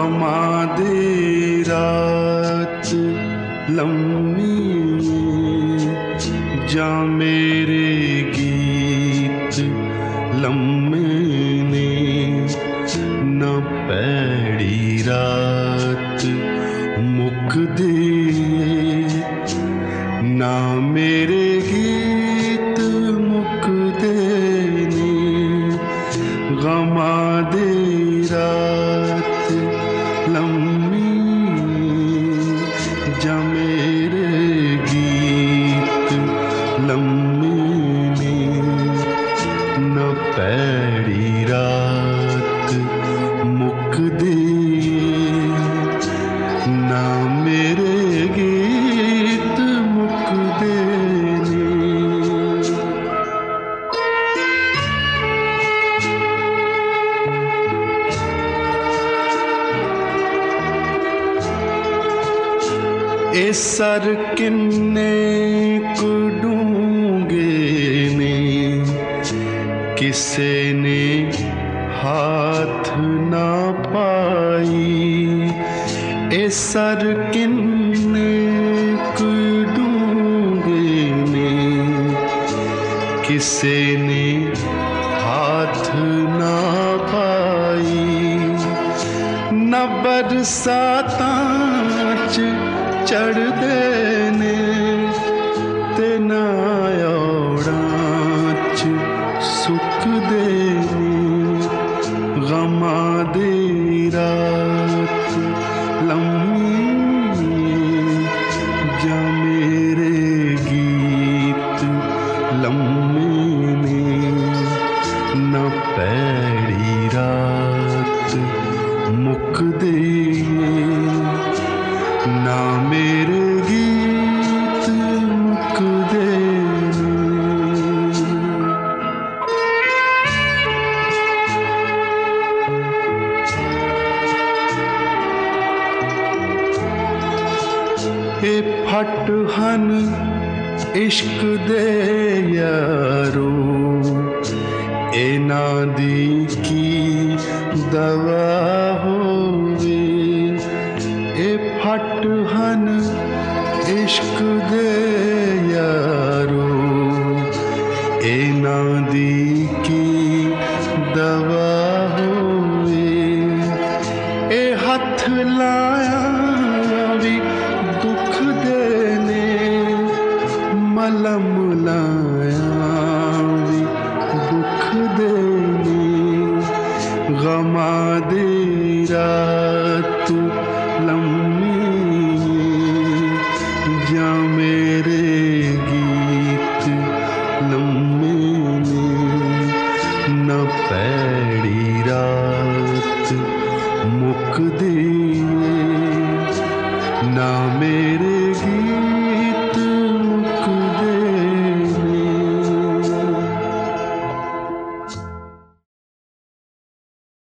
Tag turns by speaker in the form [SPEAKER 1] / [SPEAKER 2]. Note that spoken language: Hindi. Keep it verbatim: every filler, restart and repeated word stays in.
[SPEAKER 1] गमां दी रात लम्मी जा मेरे गीत लम्मे ने न पैड़ी रात मुकदे ना मेरे गीत मुकदे ने गमां दी रात लम्मी जा मेरे गीत लम्मी ने न पैड़ी रात मुकदे ना मेरे गीत मुकदे ने। ए सर किन्ने कुडूंगे ने किसे ने हाथ ना पाई। ए सर किन्ने कुडूंगे ने किसे ने हाथ ना पाई। न बरसातां च चढ़दे ने ते ना औड़ां च सुकदे ने गमां दी रात लम्मी जा मेरे गीत लम्मे ने न पैड़ी रात मुकदे ना मेरे गीत मुकदे ने। ए फट हन इश्क दे यारो ए ना दी की दवा होवे। ए फट हन इश्क दे यारो ए ना दी की दवा होवे। ए हथ लाया भी दुख देने मलम लाया भी दुख दे